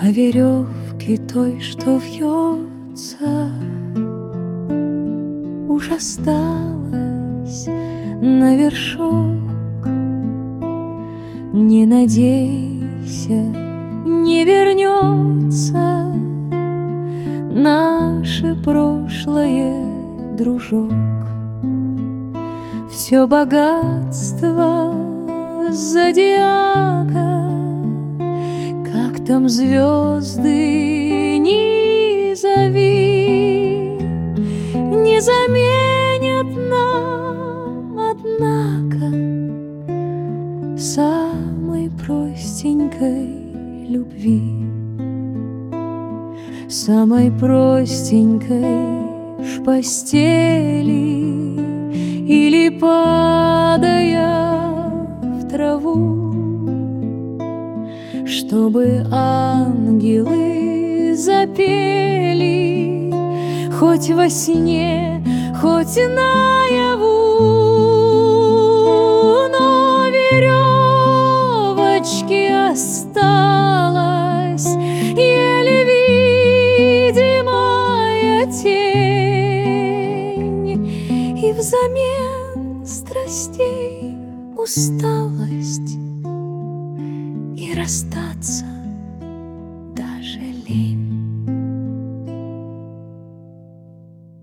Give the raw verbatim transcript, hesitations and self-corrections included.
о веревке той, что вьется, уж осталось на вершок. Не надейся, не вернется наше прошлое, дружок. Все богатство зодиака, как там звезды ни зови, не заменят нам, однако, самой простенькой любви, самой простенькой ж постели, или падая в траву, чтобы ангелы запели хоть во сне, хоть наяву. Но веревочки осталась еле видимая тень, и взамен страстей усталость и расстаться